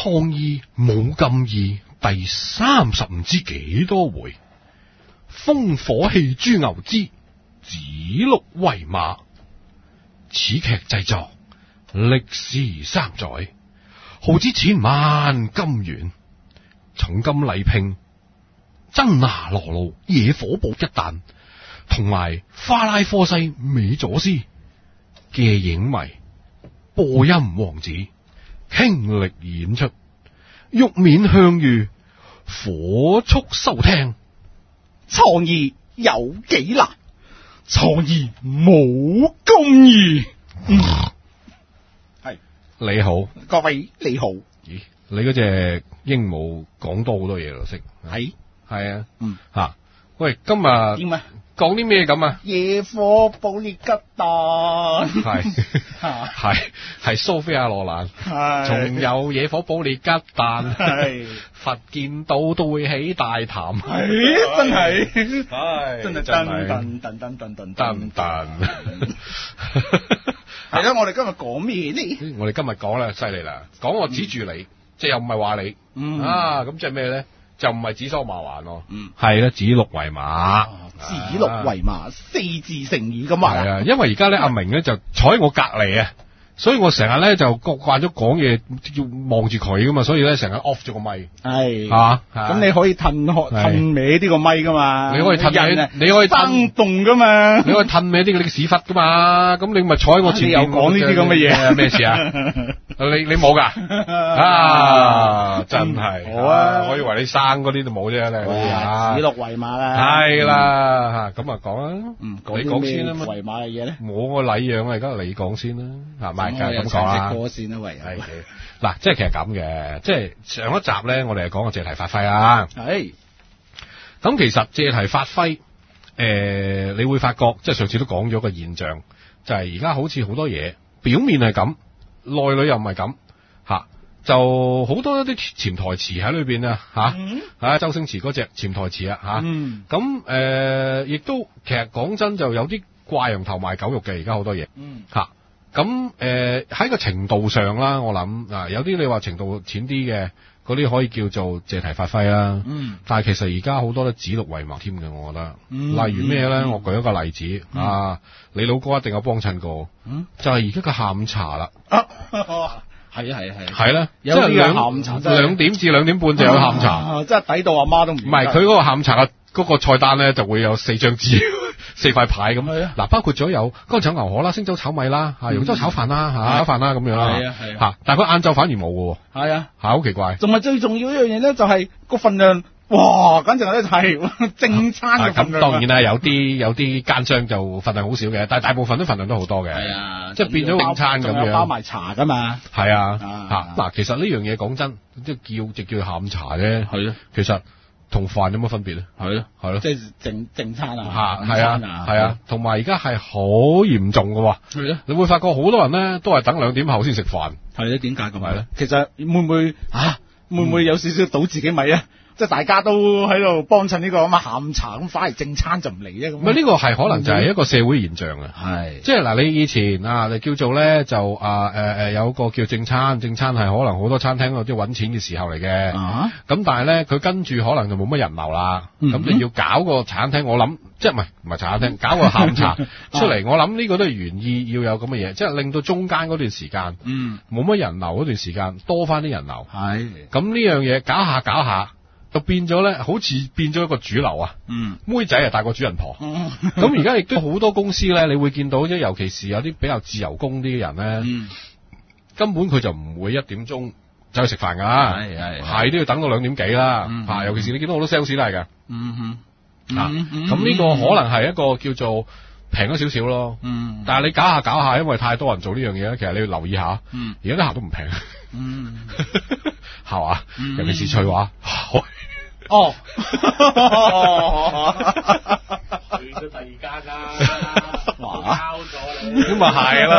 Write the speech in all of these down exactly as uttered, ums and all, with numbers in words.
創意冇咁易第三十唔知幾多回，烽火戲諸牛之指鹿為馬。此劇製作歷時三載，耗資千萬金元，重金禮聘真拿羅路、野火堡一彈，同埋花拉科西美佐斯嘅影迷播音王子傾力演出，玉面香譽，火速收聽。 創意有幾難，創意冇咁易。嗯，係你好， 各位你好。 咦，你嗰隻鸚鵡講多好多嘢咯，識係係啊， 嗯吓，喂，今日點啊？ 講啲咩咁啊？ 野火堡列吉彈係係係蘇菲亞羅蘭， 係仲有野火堡列吉彈， 係佛見到都會起大潭， 係真係， 係真係真係噔噔噔噔噔得唔得？ 係啦，我哋今日講咩呢？ 我哋今日講咧犀利啦，講我指住你，即係又唔係話你， 嗯啊，咁即係咩咧？就唔係指桑罵槐咯， 嗯， 係啦，指鹿為馬， 指鹿為馬，四字成語咁話係啊，因為而家咧阿明咧就坐喺我隔離啊，所以我成日咧就慣咗講嘢要望住佢噶嘛，所以咧成日 off 咗個咪， 係啊， 咁你可以褪開褪歪呢個咪噶嘛， 你可以褪歪人啊你可以褪生動噶嘛， 你可以褪歪啲你嘅屎忽噶嘛，咁你咪坐喺我前邊， 你又講呢啲咁嘅嘢， 咩事啊？你你冇噶啊？真係， 好啊！ 我以為你生嗰啲都冇啫，你啊， 指鹿為馬啦， 係啦，咁啊講啊， 嗯， 你講先啊嘛， 為馬嘅嘢咧， 我個禮樣啊，而家你講先啦，係咪？梗係咁講唱啦。 隻歌先啦，唯有嗱，即係其實咁嘅，即係上一集咧，我哋係講個借題發揮啊。 係， 咁其實借題發揮，誒，你會發覺，即係上次都講咗個現象，就係而家好似好多嘢表面係咁，內裏又唔係咁，吓，就好多一啲潛台詞喺裏邊啊，吓，啊，周星馳嗰隻潛台詞啊，吓，咁誒，亦都其實講真就有啲掛羊頭賣狗肉嘅，而家好多嘢，吓。咁誒喺個程度上啦，我諗啊，有啲你話程度淺啲嘅嗰啲可以叫做借題發揮啦。嗯。但係其實而家好多都指鹿為馬添嘅，我覺得。嗯。例如咩咧？嗯、我舉一個例子、嗯、啊，你老哥一定有幫襯過。嗯。就係而家嘅下午茶啦。啊。 係啊係啊係。 係啦， 有啲嘅下午茶兩點至兩點半就有下午茶。 啊、真係抵到阿媽都唔。唔係，佢嗰個下午茶嘅嗰個菜單咧，就會有四張紙。四塊牌咁，嗱包括咗有乾炒牛河啦、星洲炒米啦、嚇揚州炒飯啦、嚇炒飯啦咁樣啦， 係啊係啊， 嚇但係佢晏晝反而冇嘅喎， 係啊嚇好奇怪。 仲係最重要一樣嘢咧，就係個份量，哇！簡直係係正餐嘅份量。 咁當然啦，有啲有啲奸商就份量好少嘅，但係大部分都份量都好多嘅。 係啊， 即係變咗正餐咁樣， 包埋茶㗎嘛。 係啊，嚇嗱，其實呢樣嘢講真，即係叫就叫下午茶啫。係咯，其實。同飯有乜分別咧？係咯，係咯， 即係正正餐啊， 吓係啊，係啊，同埋而家係好嚴重嘅喎。係咯，你會發覺好多人咧都係等兩點後先食飯。係咧，點解咁係咧？其實會唔會啊？會唔會有少少倒自己米啊？即係大家都喺度幫襯呢個咁嘅下午茶，咁反而正餐就唔嚟啫。咁咪呢個係可能就係一個社會現象啊。係，即係嗱，你以前啊，你叫做咧就啊誒誒有個叫正餐，正餐係可能好多餐廳嗰啲揾錢嘅時候嚟嘅。咁但係咧，佢跟住可能就冇乜人流啦。咁你要搞個餐廳，我諗即係唔係唔係茶餐廳，搞個下午茶出嚟，我諗呢個都係原意要有咁嘅嘢，即係令到中間嗰段時間，嗯，冇乜人流嗰段時間多翻啲人流。係，咁呢樣嘢搞下搞下。就變咗咧，好似變咗一個主流啊！嗯，妹仔係大過主人婆。咁而家亦都好多公司咧，你會見到即係，尤其是有啲比較自由工啲嘅人咧，嗯、根本佢就唔會一點鐘走去食飯噶啦，係係係都要等到兩點幾啦。嗯、尤其是你見到好多 sales 都係噶。嗯哼，啊，咁呢個可能係一個叫做平咗少少咯。嗯，但係你搞下搞下，因為太多人做呢樣嘢咧，其實你要留意下。嗯，而家啲客都唔平。嗯，係嘛？尤其是翠華。哦， 去咗第二間啦，交咗你， 咁咪係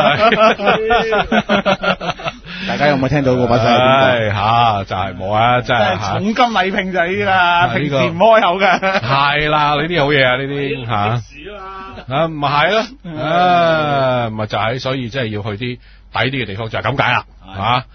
啦。 大家有冇聽到嗰把聲？ 唉吓，就係冇啊，真係重金禮聘就係呢啲啦，平時唔開口嘅。係啦，呢啲好嘢啊，呢啲吓。啊，唔係係咯，啊，咪就係，所以即係要去啲抵啲嘅地方，就係咁解啦，吓。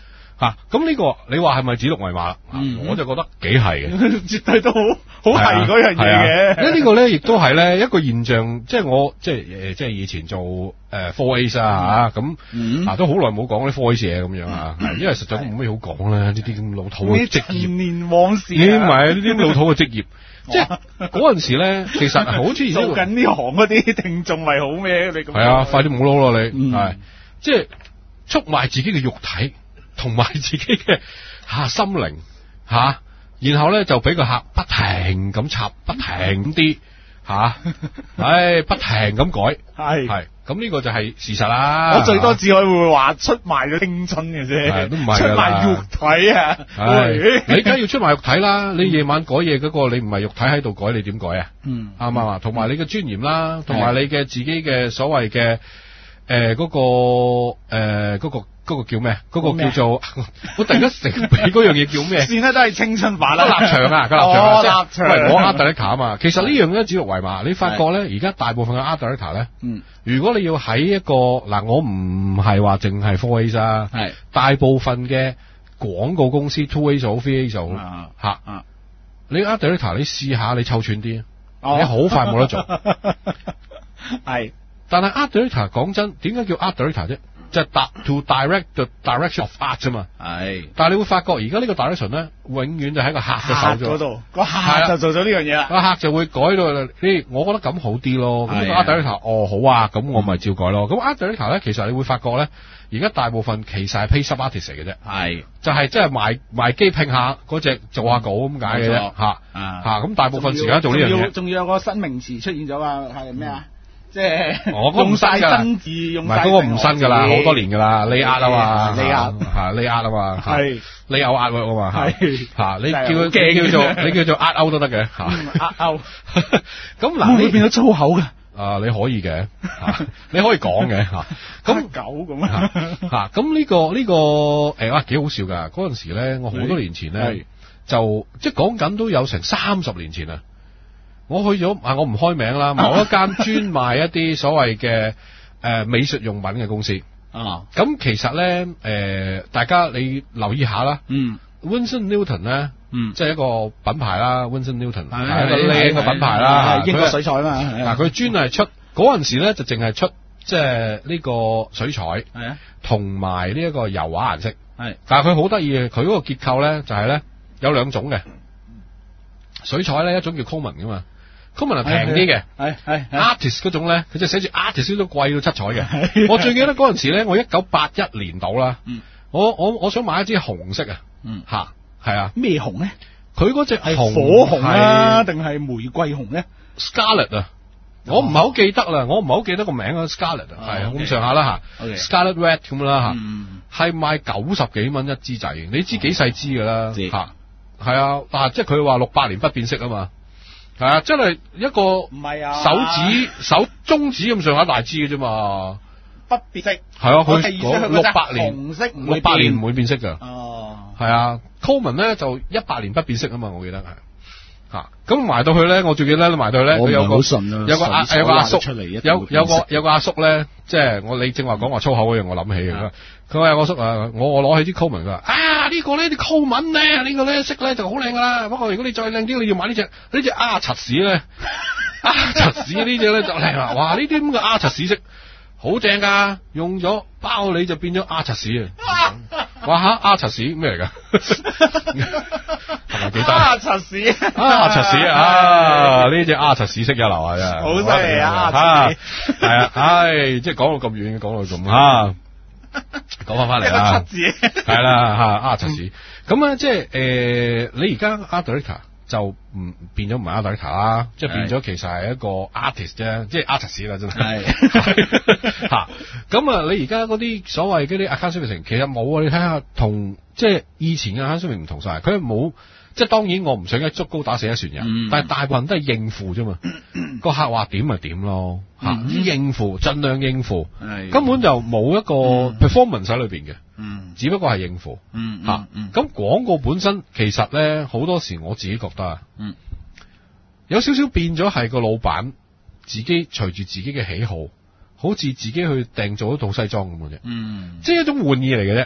吓，咁呢個你話係咪指鹿為馬？嗯、我就覺得幾係嘅， 絕對都好好係嗰樣嘢嘅。 呢、啊、個咧亦都係咧一個現象，即係我即係誒，即係以前做誒 four A 啊吓，咁、嗯、啊都好耐冇講啲 four A 嘢咁樣啊，嗯、因為實在都冇咩好講啦，呢啲咁老土嘅職業， 年年往事、啊， 唔係呢啲老土嘅職業，即係嗰陣時咧，其實好似做緊呢行嗰啲聽眾咪好咩？你咁係啊，快啲冇撈咯你，係、 嗯、 即係出賣自己嘅肉體。同埋自己嘅吓、啊、心靈吓、啊，然後咧就俾個客不停咁插，不停咁啲吓，唉，不停咁改，係係，咁呢個就係事實啦。 我最多只可以會話出賣咗青春嘅啫， 都唔係出賣肉體啊！ 你梗係要出賣肉體啦，你夜晚改嘢嗰個，你唔係肉體喺度改，你點改啊？嗯，啱唔啱啊？同埋你嘅尊嚴啦，同埋你嘅自己嘅所謂嘅誒嗰個誒嗰個。呃嗰個嗰、那個叫咩？嗰、那個叫做我突然間成俾嗰樣嘢叫咩？ 算啦，都係青春版啦。 立場啊，個立場啊， 哦、 即立場。 喂，我 art director 啊嘛。其實呢樣咧指鹿為馬。你發覺咧，而家大部分嘅 art director 咧，嗯，如果你要喺一個嗱，我唔係話淨係 four A 啊，係大部分嘅廣告公司 two A 就好 three A 就好吓。啊啊、你 art director 你試下你湊串啲，哦、你好快冇得做。係，但係 art director 講真，點解叫 art director 啫？就係、是、to direct the direction of art 啫嘛，係。但係你會發覺而家呢個 direction 咧，永遠就喺個客嘅手度，個客就做咗呢樣嘢啦。個客就會改到呢，我覺得咁好啲咯。咁個 art director 哦好啊，咁我咪照改咯。咁 art director 咧，其實你會發覺咧，而家大部分其實係 pay sub artist 嚟嘅啫，係。就係即係賣賣機拼下嗰隻做下稿咁解嘅啫，嚇嚇。咁大部分時間做呢樣嘢。仲要有個新名詞出現咗啊，係咩啊？即係用晒新字，用晒。唔係嗰個唔新噶啦，好多年噶啦，呢壓啊嘛，呢壓吓呢壓啊嘛，係呢有壓喎嘛，係吓你叫佢叫做你叫做壓勾都得嘅吓，壓勾。咁嗱，你變咗粗口嘅啊？你可以嘅吓，你可以講嘅吓。咁狗咁啊吓，咁呢個呢個誒啊幾好笑噶。嗰陣時咧，我好多年前咧就即係講緊都有成三十年前啊。我去咗啊！我唔開名啦，某一間專賣一啲所謂嘅誒美術用品嘅公司啊。咁其實咧，誒、呃、大家你留意下啦。嗯 ，Winsor Newton 咧，嗯，即係一個品牌啦。Winsor Newton 係一個靚嘅品牌啦，英國水彩啊嘛。嗱，佢專係出嗰陣時咧，就淨係出即係呢個水彩，係啊，同埋呢一個油畫顏色。係，但係佢好得意嘅，佢嗰個結構咧就係、是、咧有兩種嘅水彩咧，一種叫 Common 噶嘛。Common 係平啲嘅，係係 artist 嗰種咧，佢就寫住 artist 嗰種貴到七彩嘅。我最記得嗰陣時咧，我一九八一年到啦，嗯，我我我想買一支紅色啊，嗯，吓係啊，咩紅咧？佢嗰隻係火紅啊，定係玫瑰紅咧 ？Scarlet 啊，我唔係好記得啦，我唔係好記得個名啊 Scarlet 啊，係啊，咁上下啦吓 ，Scarlet Red 咁啦吓，係賣九十幾蚊一支仔，你知幾細支噶啦吓，係啊，但係即係佢話六百年不變色啊嘛。係啊，真係一個唔係啊，手指手中指咁上下大支嘅啫嘛，不變色係啊，佢六百年六百年唔會變色噶，哦，係啊 Coleman 咧就一百年不變色啊嘛，我記得係吓，咁埋到去咧，我最記得咧埋到去咧，佢有個有個阿有個阿叔出嚟，有有個有個阿叔咧，即係我你正話講話粗口嗰樣，我諗起嘅。佢話有個叔啊，我我攞起啲 Coleman 佢話啊呢個呢啲 Coleman 咧呢個咧色咧就好靚噶啦，不過如果你再靚啲，你要買呢隻呢隻阿柒屎咧，阿柒屎呢隻咧就靚啦，哇呢啲咁嘅阿柒屎色好正噶，用咗包你就變咗阿柒屎啊！哇吓阿柒屎咩嚟噶？係咪記得？阿柒屎阿柒屎啊！呢隻阿柒屎色一流啊真係，好犀利啊！阿柒屎係啊，唉，即係講到咁遠，講到咁啊。講翻翻嚟啦，係啦吓啊陳氏咁啊，即係誒、呃，你而家 art director 就唔變咗唔係 art director 啦，即係變咗其實係一個 artist 啫，即係 artist 啦，真係吓。咁啊，你而家嗰啲所謂嗰啲 account servicing 其實冇啊，你睇下同即係以前嘅 account servicing 唔同晒，佢冇。即係當然我唔想一竹篙打死一船人，嗯、但係大部分都係應付啫嘛。個、嗯、客話點咪點咯，吓、嗯、應付盡量應付，嗯、根本就冇一個 performance 喺裏邊嘅，嗯、只不過係應付。吓、嗯，咁、嗯、廣、啊、告本身其實咧好多時我自己覺得啊，嗯、有少少變咗係個老闆自己隨住自己嘅喜好，好似自己去訂做一套西裝咁嘅啫，嗯、即係一種玩意嚟嘅啫。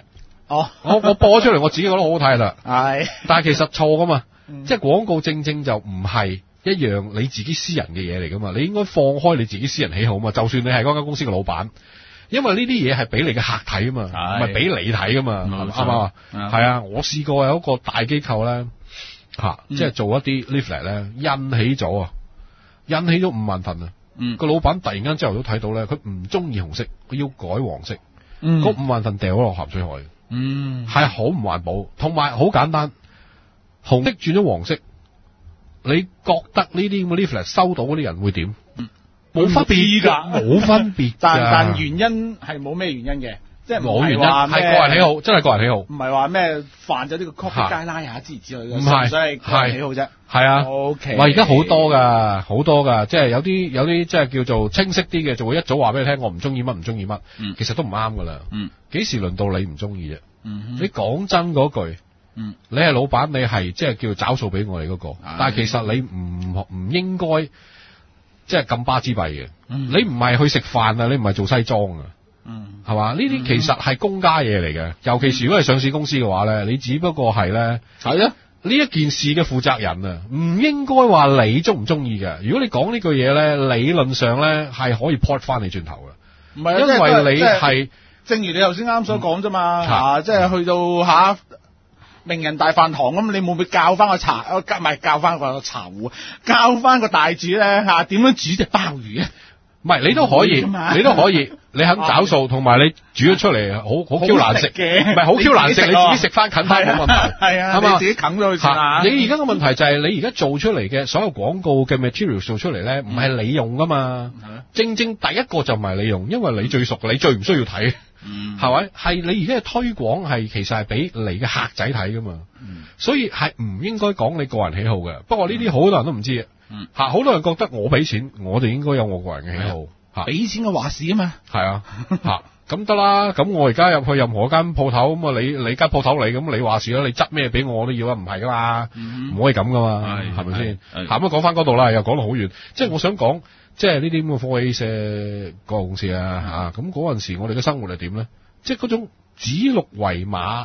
哦， 我我播咗出嚟，我自己覺得好好睇啦。 係， 但係其實錯噶嘛， 嗯、 即係廣告正正就唔係一樣你自己私人嘅嘢嚟噶嘛，你應該放開你自己私人喜好嘛。就算你係嗰間公司嘅老闆，因為呢啲嘢係俾你嘅客睇啊嘛，唔係俾你睇噶嘛，啱唔啱啊？係啊，我試過有一個大機構咧，吓、啊，嗯、即係做一啲 leaflet 咧，印起咗啊，印起咗五萬份啊。嗯，個老闆突然間朝頭早睇到咧，佢唔中意紅色，佢要改黃色。嗯，嗰五萬份掉咗落鹹水海。嗯，係好唔環保，同埋好簡單，紅色轉咗黃色，你覺得呢啲咁嘅 leaflet 收到嗰啲人會點？冇、嗯、分別噶，冇分別。 但但原因係冇咩原因嘅，即係冇原因，係個人喜好，真係個人喜好。 唔係話咩犯咗呢個 copy 街拉呀之類之類嘅， 唔係， 所以個人喜好啫。 係啊 ，OK。 喂，而家好多噶，好多噶，即係有啲有啲即係叫做清晰啲嘅，就會一早話俾你聽，我唔中意乜唔中意乜。嗯，其實都唔啱噶啦。嗯，幾時輪到你唔中意啫？嗯，你講真嗰句，嗯，你係老闆，你係即係叫找數俾我哋嗰個，但係其實你唔唔應該即係咁巴之閉嘅。你唔係去食飯啊，你唔係做西裝啊。嗯，係嘛？呢啲其實係公家嘢嚟嘅，尤其是如果係上市公司嘅話咧，你只不過係咧係啊。呢一件事嘅負責人啊，唔應該話你中唔中意嘅。如果你講呢句嘢咧，理論上咧係可以 port 翻你轉頭嘅。唔係，因為你係正如你頭先啱所講啫嘛，啊，即係去到下名人大飯堂咁，你會唔會教翻個茶？唔係教翻個茶壺，教翻個大廚咧嚇點樣煮隻鮑魚啊？ 唔係，你都可以，你都可以，你肯找數，同埋你煮咗出嚟，好好 Q 難食嘅，唔係好 Q 難食，你自己食翻近翻冇問題， 係啊，係嘛，你自己啃咗去先啊。 你而家個問題就係你而家做出嚟嘅所有廣告嘅 material 做出嚟咧，唔係你用噶嘛，正正第一個就唔係你用，因為你最熟，你最唔需要睇，係咪？係你而家嘅推廣係其實係俾你嘅客仔睇噶嘛，所以係唔應該講你個人喜好嘅。不過呢啲好多人都唔知。嗯，吓，好多人覺得我俾錢，我哋應該有我個人嘅喜好，吓， 俾錢嘅話事啊嘛， 係啊，吓，咁得啦，咁我而家入去任何間鋪頭，咁啊，你你間鋪頭你，咁你話事啦，你執咩俾我我都要啊，唔係噶嘛，唔、嗯、可以咁噶嘛，係咪先？吓，咁講翻嗰度啦，又講到好遠，即係我想講，即係呢啲咁嘅 four A 嘅個公司啊，吓，咁嗰陣時我哋嘅生活係點咧？即係嗰種指鹿為馬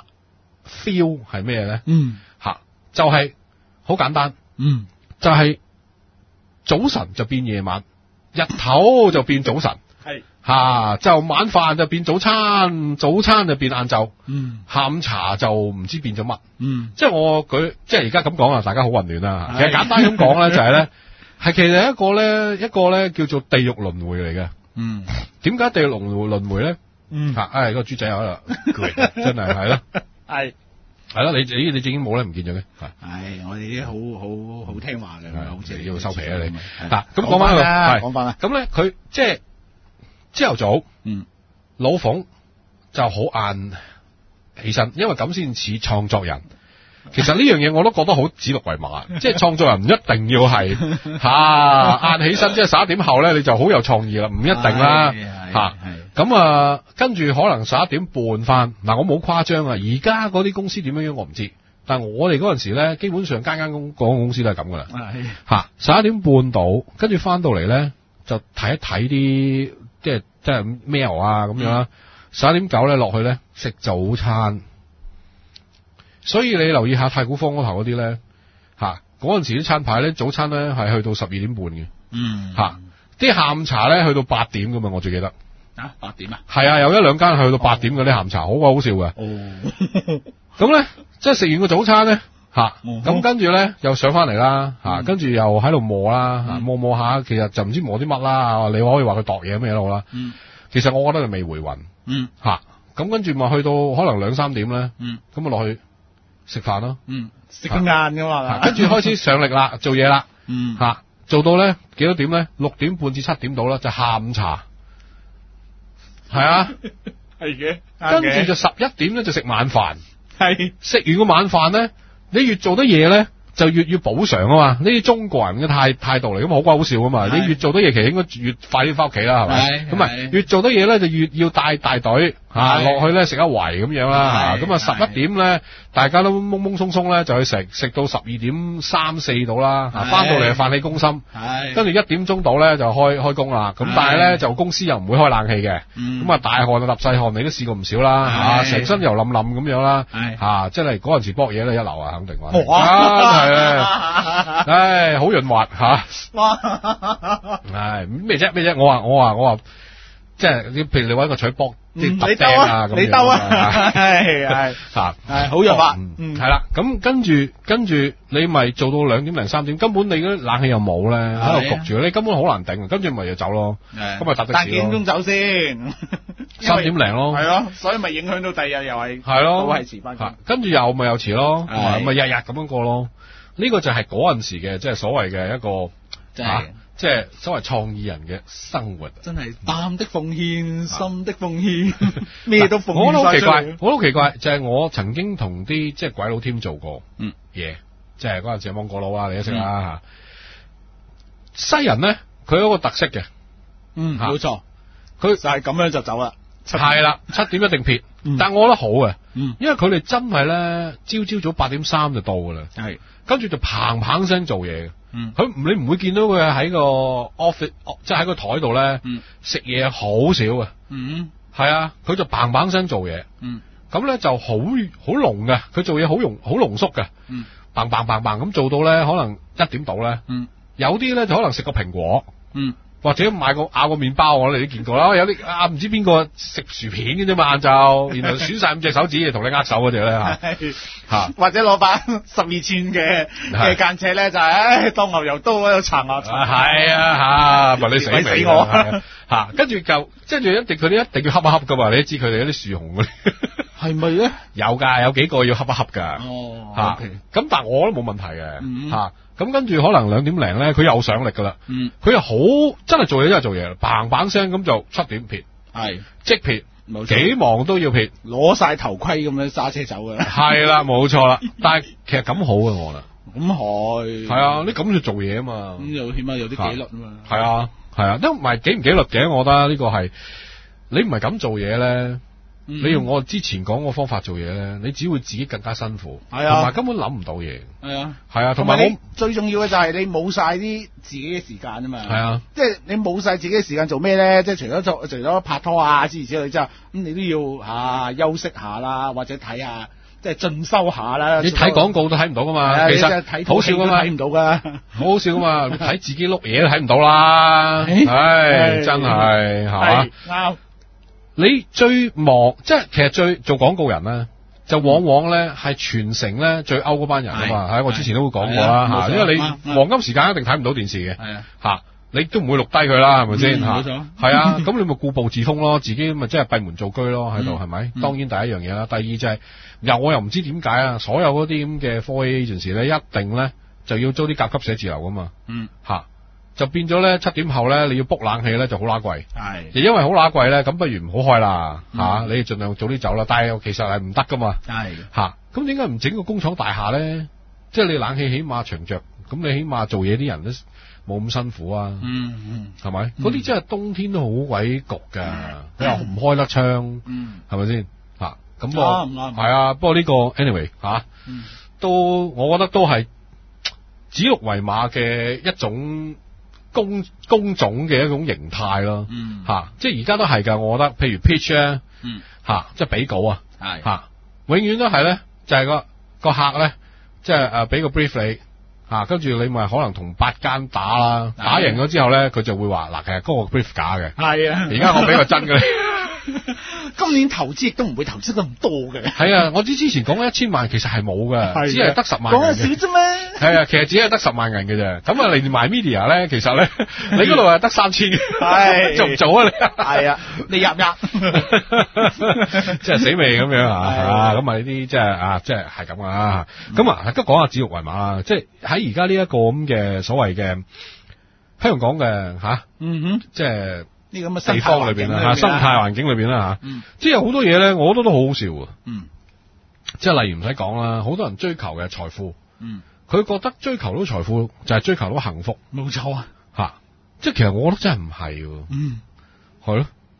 feel 係咩咧？嗯，吓，就係、是、好簡單，嗯，就係、是。早晨就變夜晚，日頭就變早晨，係吓、啊、就晚飯就變早餐，早餐就變晏晝，嗯，下午茶就唔知變咗乜，嗯，即係我舉，即係而家咁講啊，大家好混亂啦。其實簡單咁講咧，就係咧，係其實一個咧，一個咧叫做地獄輪迴嚟嘅，嗯，點解地獄輪迴輪迴咧？嗯，吓、啊，唉、哎，嗰個豬仔喺度，真係係咯，係。係咯，你你你正經冇咧，唔見咗嘅。 係，我哋啲好好好聽話嘅，好似要收皮啊你。嗱，咁講翻啦，講翻啦。咁咧，佢即係朝頭早，嗯，老馮就好晏起身，因為咁先似創作人。其實呢樣嘢我都覺得好指鹿為馬，即係創作人唔一定要係吓晏起身，即係十一點後咧，你就好有創意啦，唔一定啦，吓。咁啊，跟住可能十一點半翻，嗱我冇誇張啊，而家嗰啲公司點樣樣我唔知，但係我哋嗰陣時咧，基本上間間公廣告公司都係咁噶啦，吓十一點半到，跟住翻到嚟咧就睇一睇啲即係即係 mail 啊咁樣啦，十一點九咧落去咧食早餐，所以你留意下太古坊嗰頭嗰啲咧，吓嗰陣時啲餐牌咧早餐咧係去到十二點半嘅，嗯，吓啲下午茶咧去到八點噶嘛，我最記得。 啊，八點啊， 係啊，有一兩間係去到八點嗰啲下午茶，好鬼好笑嘅。哦，咁咧，即係食完個早餐咧，吓、啊，咁跟住咧又上翻嚟啦，吓、啊，跟住又喺度磨啦，吓、嗯，磨磨下，其實就唔知磨啲乜啦，你可以話佢度嘢咩都好啦。嗯，其實我覺得就未回魂。嗯，吓、啊，咁跟住咪去到可能兩三點咧。嗯，咁咪落去食飯咯。嗯， 食個晏噶嘛。 跟住開始上力啦，做嘢啦。嗯，吓、啊，做到咧幾多點咧？六點半至七點到啦，就下午茶。係啊，係嘅，跟住就十一點咧就食晚飯，係食完個晚飯咧，你越做得嘢咧就越要補償啊嘛，呢啲中國人嘅態態度嚟，咁好鬼好笑啊嘛，你越做得嘢其實應該越快啲翻屋企啦，係咪？咁啊越做得嘢咧就越要帶大隊吓落去咧食一圍咁樣啦，咁啊十一點咧大家都懵懵鬆鬆咧就去食，食到十二點三四度啦，翻到嚟就飯氣攻心，跟住一點鐘到咧就開開工啦。咁但係咧就公司又唔會開冷氣嘅，咁、嗯、啊大汗啊揼細汗，你都試過唔少啦，成、啊、身油冧冧咁樣啦，嚇，即係嗰陣時搏嘢咧一流啊，肯定話，係啊，唉，好潤滑嚇，唉咩啫咩啫，我話我話我話，即係你譬如你揾個錘搏。 嗯、你兜啊，你兜啊，係係吓， 係好潤滑， 嗯，係啦，咁跟住跟住你咪做到兩點零三點，根本你嗰啲冷氣又冇咧，喺度焗住，你根本好難頂，跟住咪要走咯，咁咪搭的士咯。但幾點鐘走先？ 三點零咯， 係咯，所以咪影響到第二日又係， 係咯， 都係遲翻， 跟住又咪又遲咯，咪日日咁樣過咯。呢個就係嗰陣時嘅，即係所謂嘅一個， 即係。 即係所謂創意人嘅生活， 真係淡的奉獻，深的奉獻，咩都奉獻。 我都好奇怪，我都好奇怪，就係、是、我曾經同啲即係鬼佬 team 做過，嗯，嘢，即係嗰陣時芒果佬啦，你都識啦吓。西人咧，佢有一個特色嘅， 嗯，冇錯，佢就係咁樣就走啦， 係啦，七點一定撇，嗯、但係我覺得好嘅，嗯，因為佢哋真係咧，朝朝早八點三就到噶啦，係，跟住就砰砰聲做嘢嘅。嗯，佢你唔會見到佢喺個 office，即係喺個台度咧，食嘢好少嘅。嗯，係啊，佢就砰砰聲做嘢。嗯，咁咧就好好濃嘅，佢做嘢好濃好濃縮嘅。嗯，砰砰砰砰咁做到咧，可能一點到咧。嗯，有啲咧就可能食個蘋果。嗯。或者買個咬個麵包，我哋都見過啦。有啲啊，唔知邊個食薯片嘅啫嘛，晏晝，然後選晒五隻手指同你握手嗰隻咧吓，吓或者攞把十二寸嘅嘅間尺咧，就係、是、唉當牛油刀喺度搽牙。係啊吓，問、啊、你死未死我吓，跟住就跟住一定佢哋一定要恰一恰噶嘛，你都知佢哋有啲樹熊嗰啲。係咪咧？有噶，有幾個要恰一恰噶。哦，吓、啊，咁、okay. 但係我都冇問題嘅，吓、嗯。啊咁跟住可能兩點零咧，佢又上力噶啦。嗯，佢又好真係做嘢，真係做嘢，砰砰聲咁就七點撇，係即撇，幾忙都要撇，攞晒頭盔咁樣揸車走噶啦。係啦，冇錯啦。但係其實咁好嘅我啦，咁係係啊，你咁就做嘢啊嘛，咁又起碼有啲紀律啊嘛。係啊，係啊，都唔係紀唔紀律嘅，我覺得呢個係你唔係咁做嘢咧。嗯、你用我之前講個方法做嘢咧，你只會自己更加辛苦，係啊，同埋根本諗唔到嘢，係啊，係啊，同埋你最重要嘅就係你冇晒啲自己嘅時間啊嘛，係啊，即係你冇晒自己嘅時間做咩咧？即係除咗做，除咗拍拖啊之類之類之後，咁你都要吓、啊、休息下啦，或者睇下即係進修下啦。你睇廣告都睇唔到噶嘛，啊、其實睇好少噶嘛，睇唔到噶，好好笑噶嘛，你睇自己碌嘢都睇唔到啦，唉、哎，真係係啱。你最忙，即係其實最做廣告人咧，就往往咧係全城咧最歐嗰班人啊嘛，係我之前都會講過啦吓，因為你黃金時間一定睇唔到電視嘅，係啊吓，你都唔會錄低佢啦，係咪先吓？冇錯，係啊，咁你咪固步自封咯，自己咪即係閉門造車咯喺度，係咪？當然第一樣嘢啦，第二就係又我又唔知點解啊，所有嗰啲咁嘅科 A agency 咧，一定咧就要租啲甲級寫字樓噶嘛，嗯吓。就變咗咧，七點後咧，你要 book 冷氣咧就好乸貴。係，亦因為好乸貴咧，咁不如唔好開啦，吓、嗯啊，你盡量早啲走啦。但係其實係唔得噶嘛。係，吓，咁點解唔整個工廠大廈咧？即係你冷氣起碼長着，咁你起碼做嘢啲人都冇咁辛苦啊。嗯嗯，係咪？嗰啲真係冬天都好鬼焗噶，你又唔開得窗，嗯，係咪先？吓，咁我係啊，不過呢個 anyway 吓、啊嗯，都我覺得都係指鹿為馬嘅一種。工工種嘅一種形態咯，嗯，吓、啊，即係而家都係噶，我覺得，譬如 pitch 咧，嗯，吓、啊，即係比稿啊，係，吓、啊，永遠都係咧，就係、是、個個客咧，即係誒俾個 brief 你，吓、啊，跟住你咪可能同八間打啦，打贏咗之後咧，佢就會話嗱，其實嗰個 brief 假嘅，係啊，而家我俾個真嘅你。今年投資亦都唔會投資咁多嘅。係啊，我知之前講一千萬其實係冇嘅，只係得十萬。講少啫咩？係啊，其實只係得十萬人嘅啫。咁啊，嚟埋 media 咧，其實咧，你嗰度係得三千。係做唔做啊？你係啊，你入入，即係死未咁樣啊？咁啊呢啲即係啊，即係係咁啊。咁啊，都講下指鹿為馬啦。即係喺而家呢一個咁嘅所謂嘅香港嘅吓，嗯哼，即係。呢咁嘅地方裏邊啦，生態環境裏邊啦吓，嗯，即係有好多嘢咧，我覺得都好好笑啊，嗯，即係例如唔使講啦，好多人追求嘅財富，嗯，佢覺得追求到財富就係追求到幸福，冇錯啊，吓，即係其實我覺得真係唔係，嗯，係咯，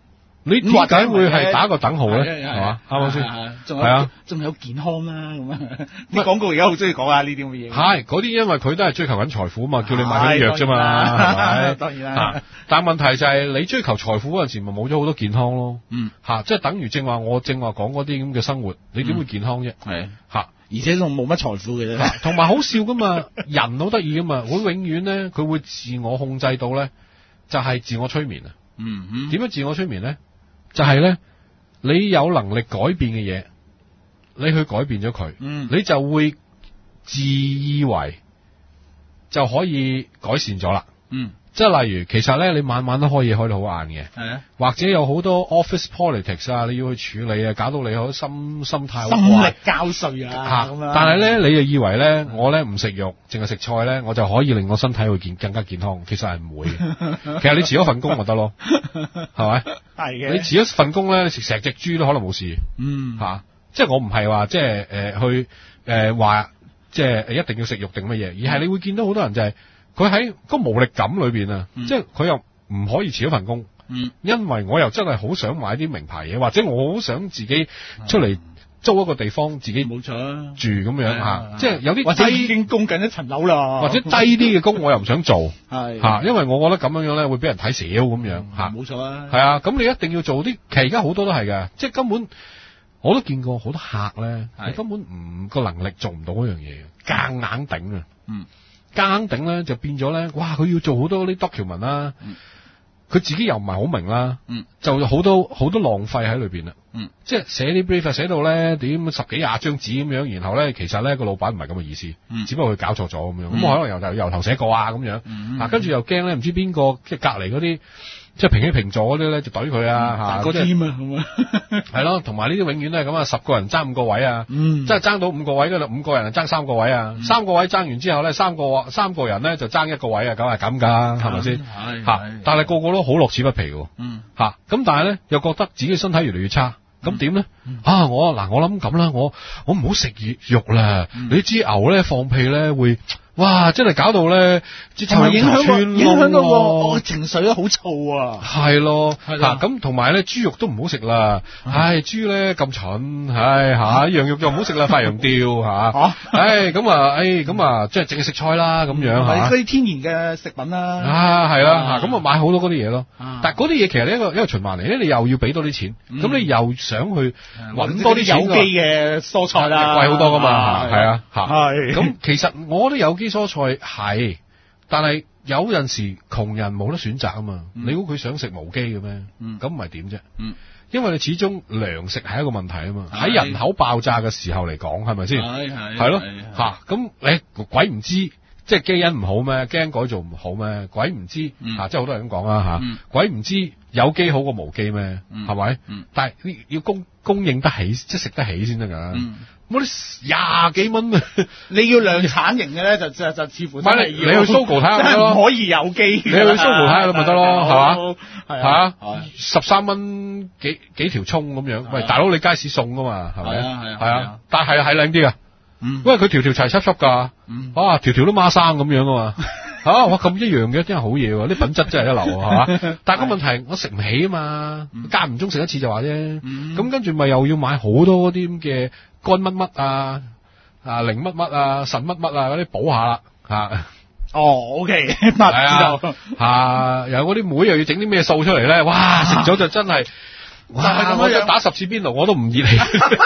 你點解會係打個等號咧？係嘛，啱唔啱先？ 仲有仲有健康啦，咁啊！啲廣告而家好中意講下呢啲咁嘅嘢。 係嗰啲，因為佢都係追求緊財富啊嘛，叫你買啲藥啫嘛，係咪？ 當然啦。 但問題就係你追求財富嗰陣時，咪冇咗好多健康咯。嗯，吓，即係等於正話我正話講嗰啲咁嘅生活，你點會健康啫？係吓， 而且仲冇乜財富嘅啫。 同埋好笑噶嘛，人好得意噶嘛，會永遠咧，佢會自我控制到咧，就係自我催眠啊。嗯嗯。點樣自我催眠咧？就係咧，你有能力改變嘅嘢，你去改變咗佢，嗯，你就會自以為就可以改善咗啦。嗯，即係例如，其實咧，你晚晚都開嘢開到好晏嘅，係啊，或者有好多 office politics 啊，你要去處理啊，搞到你好心心態好怪， 心力交瘁啊， 吓，但係咧，你就以為咧，我咧唔食肉，淨係食菜咧，我就可以令我身體會健更加健康，其實係唔會嘅。其實你辭咗份工就得咯，係咪？係嘅。你辭咗份工咧，你食成隻豬都可能冇事。嗯，吓、啊，即係我唔係話即係誒去誒話、呃、即係一定要食肉定乜嘢，而係你會見到好多人就係佢喺個無力感裏邊啊，嗯、即係佢又唔可以辭咗份工。嗯，因為我又真係好想買啲名牌嘢，或者我好想自己出嚟租一個地方自己冇錯住咁樣吓，即係有啲或者已經供緊一層樓啦， 或者低啲嘅工我又唔想做，係吓，因為我覺得咁樣樣咧會俾人睇少咁樣吓，冇錯啊，係啊，咁你一定要做啲，其實而家好多都係嘅，即係根本我都見過好多客咧，你根本唔個能力做唔到嗰樣嘢，夾硬頂啊，嗯，夾硬頂咧就變咗咧，哇，佢要做好多啲 document 啦。佢自己又唔係好明啦，嗯，就好多好多浪費喺裏邊啦，嗯，即係寫啲 brief 寫到咧點十幾廿張紙咁樣，然後咧其實咧個老闆唔係咁嘅意思，嗯，只不過佢搞錯咗咁樣，咁、嗯、可能由頭由頭寫過啊咁樣，嗯、啊跟住又驚咧唔知邊個即係隔離嗰啲。即係平起平坐嗰啲咧，就懟佢啊吓， 個 team 啊咁啊， 係咯，同埋呢啲永遠都係咁啊，十個人爭五個位啊，嗯，即係爭到五個位嗰度，五個人爭三個位啊，嗯、三個位爭完之後咧，三個三個人咧就爭一個位啊，咁係咁噶，係咪先？係吓，但係個個都好樂此不疲嘅，嗯，吓，咁但係咧又覺得自己身體越嚟越差，咁點咧？啊，我嗱我諗咁啦，我我唔好食肉啦，嗯、你知牛咧放屁咧會。哇！真係搞到咧， 係咪影響個影響到我情緒咧？好燥啊！ 係咯，吓咁同埋咧，豬肉都唔好食啦。唉，豬咧咁蠢，唉吓，羊肉就唔好食啦，發羊吊吓。唉，咁啊，唉，咁啊，即係淨係食菜啦，咁樣吓。 係嗰啲天然嘅食品啦。 啊，係啦，吓咁啊，買好多嗰啲嘢咯。但係嗰啲嘢其實呢一個一個循環嚟咧，你又要俾多啲錢，咁你又想去搵多啲有機嘅蔬菜啦， 貴好多噶嘛，係啊，吓。係咁，其實我覺得有機蔬菜係，但係有陣時窮人冇得選擇啊嘛。嗯、你估佢想食無機嘅咩？咁唔係點啫？嗯、因為你始終糧食係一個問題啊嘛。喺是人口爆炸嘅時候嚟講，係咪先？係係係咯吓。咁你鬼唔知，即係基因唔好咩？基因改造唔好咩？鬼唔知吓、嗯啊，即係好多人咁講啊吓。嗯、鬼唔知有機好過無機咩？係咪？但係要供供應得起，即係食得起先得噶。嗯我啲廿幾蚊啊！ 你要量產型嘅咧，就就就似乎真係要你去 Sogo 睇下咪得咯， 唔可以有機。 你去 Sogo 睇下咪得咯，係嘛？係啊，十三蚊幾幾條葱咁樣。喂，大佬你街市送噶嘛，係咪啊？係啊，係啊，但係係靚啲啊。因為佢條條齊輯輯噶，啊條條都孖生咁樣噶嘛。吓哇咁一樣嘅，真係好嘢喎！啲品質真係一流啊，係嘛？但係個問題，我食唔起啊嘛，間唔中食一次就話啫。咁跟住咪又要買好多嗰啲咁嘅乾乜乜啊、啊零乜乜啊、腎乜乜啊嗰啲補下啦吓。 哦 ，OK，係啊， 吓有嗰啲妹又要整啲咩素出嚟咧？哇，食咗就真係，哇！我一打十次邊爐我都唔熱氣。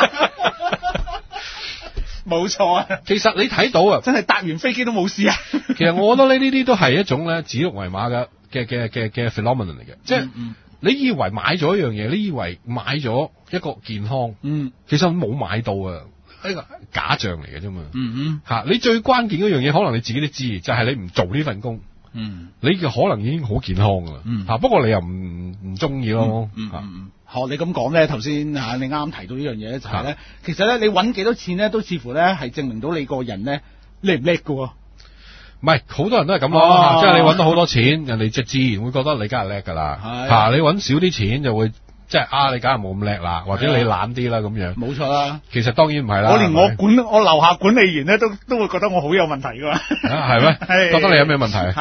冇錯啊！ 其實你睇到啊， 真係搭完飛機都冇事啊！ 其實我覺得呢呢啲都係一種咧指鹿為馬嘅嘅嘅嘅嘅 phenomenon 嚟嘅，即係、嗯、你以為買咗一樣嘢，你以為買咗一個健康，嗯，其實冇買到啊，呢個假象嚟嘅啫嘛，嗯嗯，吓你最關鍵嗰樣嘢，可能你自己都知，就係、是、你唔做呢份工，嗯，你嘅可能已經好健康噶啦，嗯，吓不過你又唔唔中意咯，嗯嗯嗯。 學你咁講咧，頭先吓你啱啱提到呢樣嘢咧，就係咧，其實咧你搵幾多錢咧，都似乎咧係證明到你個人咧叻唔叻噶。 唔係，好多人都係咁咯，即係你搵到好多錢，人哋就自然會覺得你梗係叻噶啦。吓，你搵少啲錢就會即係啊，你梗係冇咁叻啦，或者你懶啲啦咁樣。冇錯啦。其實當然唔係啦。 我連我管我樓下管理員咧都都會覺得我好有問題噶嘛。 係咩？覺得你有咩問題？吓？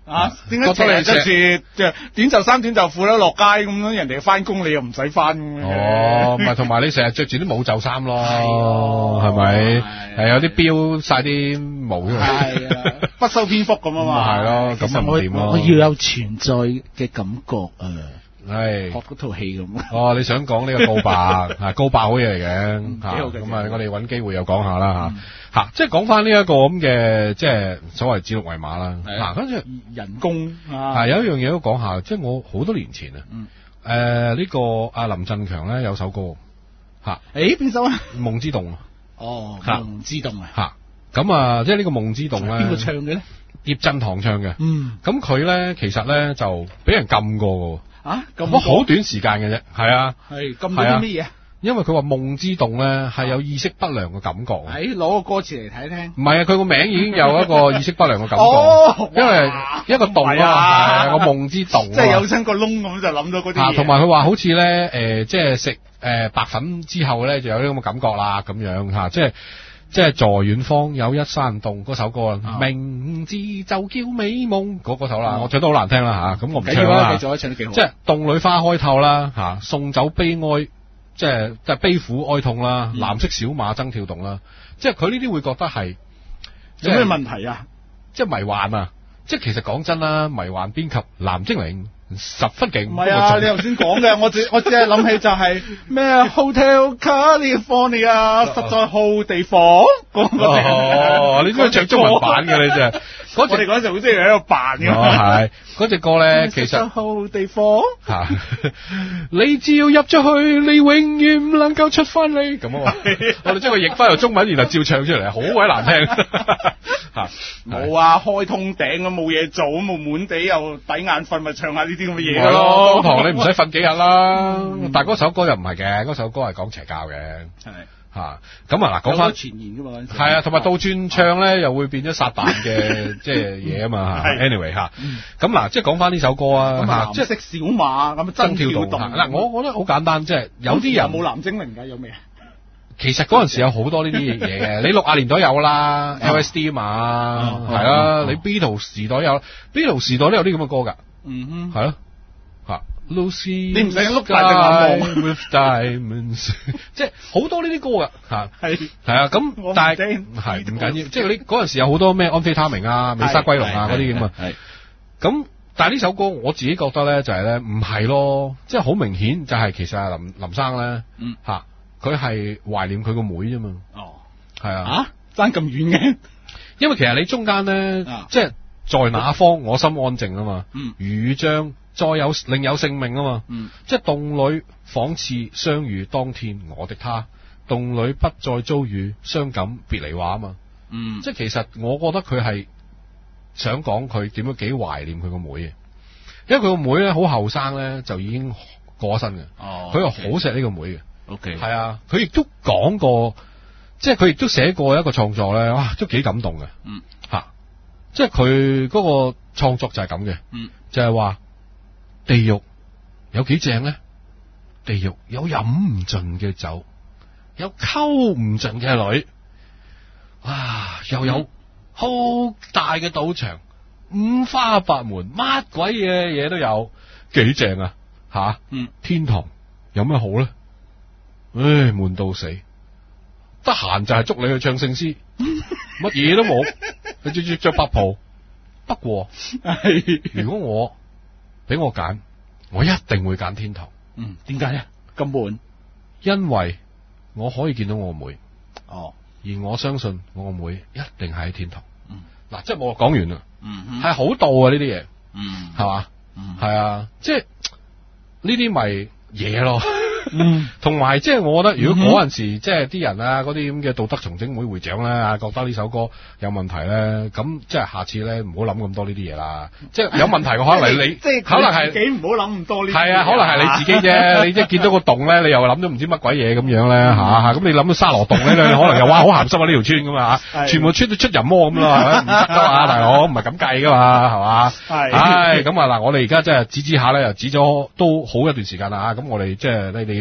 啊，點解成日着住着短袖衫短袖褲咧落街咁樣，人哋翻工你又唔使翻咁樣？ 哦，唔係，同埋你成日着住啲冇袖衫咯，係咪？係有啲標晒啲毛出嚟， 係啊，不修邊幅咁啊嘛。 係咯，咁啊唔掂咯。 我要有存在嘅感覺啊！ 係學嗰套戲咁。 哦，你想講呢個告白啊？告白好嘢嚟嘅，幾好嘅。咁啊，我哋揾機會又講下啦吓吓，即係講翻呢一個咁嘅，即係所謂指鹿為馬啦。嗱，跟住人工啊，有一樣嘢都講下，即係我好多年前啊，誒呢個阿林振強咧有首歌吓， 誒邊首啊？ 夢之洞。 哦，夢之洞啊。 吓，咁啊，即係呢個夢之洞咧， 邊個唱嘅咧？ 葉振棠唱嘅。 嗯。 咁佢咧其實咧就俾人禁過嘅。 啊，咁好短時間嘅啫，係啊， 係咁多啲乜嘢？ 因為佢話夢之洞咧係有意識不良嘅感覺。 誒，攞個歌詞嚟睇聽。 唔係啊，佢個名已經有一個意識不良嘅感覺。 哦， 因為一個洞啊，係個夢之洞。 即係有親個窿咁就諗到嗰啲嘢。 同埋佢話好似咧，誒，即係食誒白粉之後咧就有呢咁嘅感覺啦，咁樣吓，即係。即係在遠方有一山洞嗰首歌啊，名字就叫美夢嗰嗰首啦，我唱得好難聽啦吓，咁我唔唱啦。 繼續唱得幾好。 即係洞裏花開透啦吓，送走悲哀，即係即係悲苦哀痛啦，藍色小馬爭跳動啦，即係佢呢啲會覺得係有咩問題啊？ 即係迷幻啊！即係其實講真啦，迷幻邊及藍精靈。十分勁， 唔係啊！你頭先講嘅，我只我只係諗起就係咩 Hotel California 實在好地方嗰個。 哦，你都係唱中文版嘅你真係。 我哋嗰陣好中意喺度扮嘅。 哦，係嗰隻歌咧，其實好地方嚇，你只要入咗去，你永遠唔能夠出翻嚟。咁啊，我哋將佢譯翻由中文，然後照唱出嚟，好鬼難聽嚇。 冇啊，開通頂啊，冇嘢做，咁冇悶地又抵眼瞓，咪唱下呢啲咁嘅嘢咯。 當堂你唔使瞓幾日啦。但係嗰首歌又唔係嘅，嗰首歌係講邪教嘅。係。吓咁啊嗱，講翻傳言噶嘛， 係啊，同埋倒轉唱咧，又會變咗撒旦嘅即係嘢啊嘛。anyway 吓，咁嗱，即係講翻呢首歌啊， 即係識小馬咁爭跳動嗱，我我覺得好簡單，即係有啲人有冇藍精靈噶，有咩啊？ 其實嗰陣時有好多呢啲嘢嘅，你六十年代有啦 ，L S D 嘛，係啦，你 Beatles 時代有 ，Beatles 時代都有啲咁嘅歌噶，嗯哼，係咯。Lucy， 你唔使碌大隻眼望 with diamonds， 即係好多呢啲歌噶吓，係係啊，咁但係係唔緊要，即係你嗰陣時有好多咩安非他命啊、美沙歸龍啊嗰啲咁啊，係咁，但係呢首歌我自己覺得咧就係咧唔係咯，即係好明顯就係其實阿林林生咧，嗯吓，佢係懷念佢個妹啫嘛，哦，係啊， 啊爭咁遠嘅， 因為其實你中間咧，即係在那方我心安靜啊嘛，嗯，雨將。再有另有性命啊嘛，嗯、即係洞裏仿似相遇當天我的他，洞裏不再遭遇傷感別離話啊嘛，嗯、即係其實我覺得佢係想講佢點樣幾懷念佢個妹嘅，因為佢個妹咧好後生咧就已經過身嘅，佢又好錫呢個妹嘅，OK 係啊，佢亦都講過，即係佢亦都寫過一個創作咧，哇都幾感動嘅，嗯吓，即係佢嗰個創作就係咁嘅，嗯就係話。地獄有幾正咧？地獄有飲唔盡嘅酒，有溝唔盡嘅女，哇！又有好大嘅賭場，五花八門，乜鬼嘢嘢都有，幾正啊！吓、啊，嗯，天堂有咩好咧？唉，悶到死，得閒就係捉你去唱聖詩，乜嘢都冇，你着着着白袍。不過，如果我俾我揀，我一定會揀天堂。 嗯，點解咧？咁悶？ 因為我可以見到我妹。 哦， 而我相信我個妹一定係喺天堂。嗯，嗱，即係我講完啦。 嗯， 係好道啊呢啲嘢。 嗯， 係嘛？嗯，係啊，即係呢啲咪嘢咯。嗯，同埋即係我覺得，如果嗰陣時即係啲人啊，嗰啲咁嘅道德重整會會長咧啊，覺得呢首歌有問題咧，咁即係下次咧唔好諗咁多呢啲嘢啦。即係有問題嘅可能你， 即係可能係自己唔好諗咁多呢啲。 係啊，可能係你自己啫。你即係見到個洞咧，你又諗到唔知乜鬼嘢咁樣咧吓吓。咁你諗到沙羅洞咧，你可能又哇好鹹濕啊呢條村咁啊吓，全部村都出人魔咁啦，係咪？唔得噶嘛，大佬唔係咁計噶嘛，係嘛？係。唉，咁啊嗱，我哋而家即係指指下咧，又指咗都好一段時間啦。咁我哋即係你哋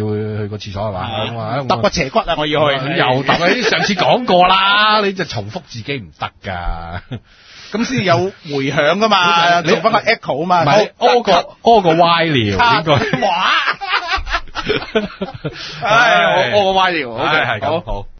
去個廁所係嘛？咁啊， 揼個斜骨啊，我要去。 又揼你上次講過啦，你就重複自己唔得㗎。 咁先有回響㗎嘛，做翻個 echo 啊嘛。 唔係屙個屙個歪尿應該。 哇！唉，我屙個歪尿，好嘅， 係咁好。